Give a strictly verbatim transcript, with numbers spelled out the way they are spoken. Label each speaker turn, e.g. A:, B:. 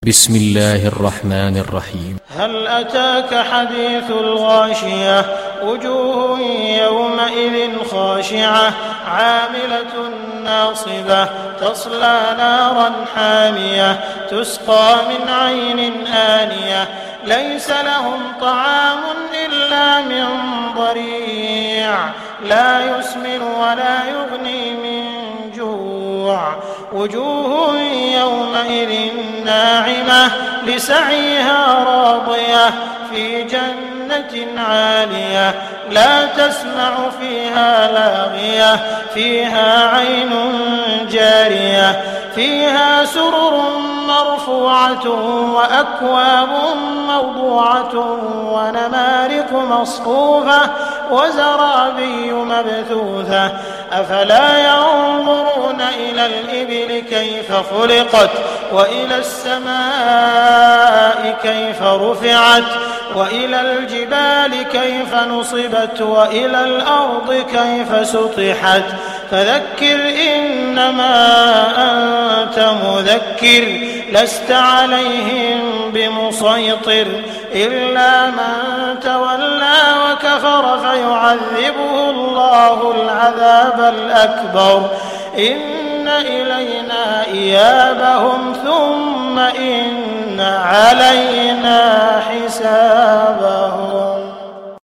A: بسم الله الرحمن الرحيم.
B: هل أتاك حديث الغاشية وجوه يومئذ خاشعة عاملة ناصبة تصلى نارا حامية تسقى من عين آنية ليس لهم طعام إلا من ضريع لا يسمن ولا يغني من جوع وجوه يومئذ ناعمة لسعيها راضية في جنة عالية لا تسمع فيها لاغية فيها عين جارية فيها سرر مرفوعة وأكواب موضوعة ونمارق مصفوفة وزرابي مبثوثة أفلا ينظرون إلى الإبل كيف خلقت وإلى السماء كيف رفعت وإلى الجبال كيف نصبت وإلى الأرض كيف سطحت فذكر إنما أنت مذكر لست عليهم بمسيطر إلا من تولى وكفر فيعذبه الله العذاب الأكبر إن إلينا إيابهم ثم إن علينا حسابهم.